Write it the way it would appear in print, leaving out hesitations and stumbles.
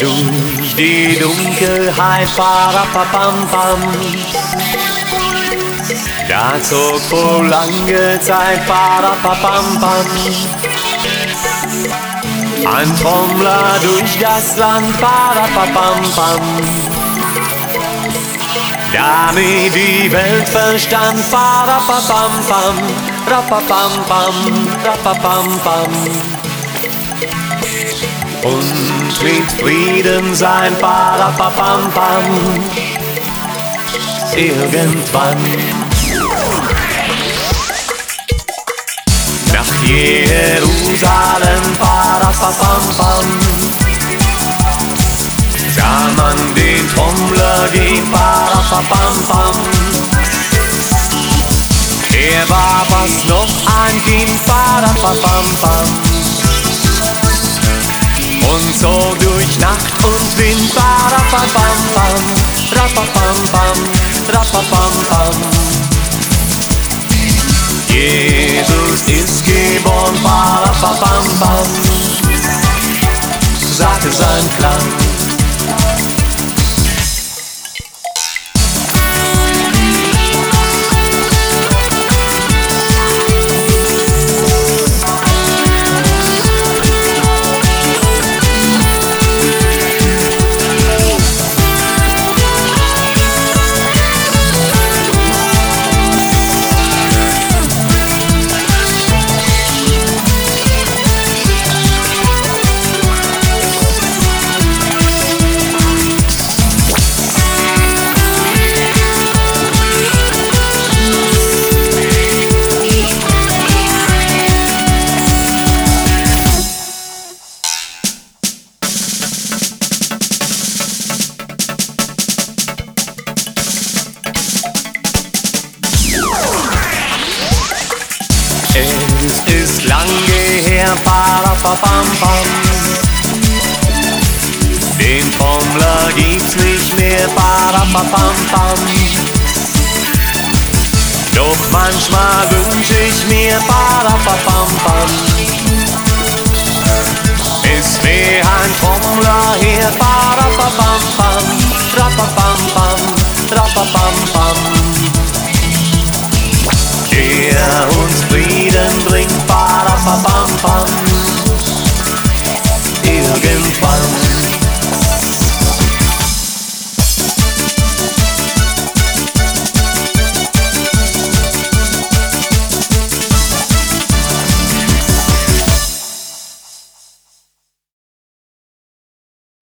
Durch die Dunkelheit, parapapam-pam. Da zog vor lange Zeit, parapapam-pam. Ein Trommler durch das Land, parapapam-pam. Damit die Welt verstand, parapapam-pam, rapapam-pam, rapapam-pam. Und mit Frieden sein, parapapam-pam. Irgendwann nach Jerusalem, parapapam-pam. Sah man den Trommler gehen, parapapam-pam. Er war fast noch ein Kind, parapapam-pam. Und zog durch Nacht und Wind, parapapam-pam, rapapam-pam, rapapam-pam. Jesus ist geboren, parapapam-pam, sagte sein Klang. Es ist lange her, parapapam-pam. Den Trommler gibt's nicht mehr, parapapam-pam. Doch manchmal wünsch ich mir, parapapam-pam. Es wär ein Trommler her, parapapam-pam, rapapam-pam, rapapam-pam. Der uns Frieden bringt, parapapam-pam. Irgendwann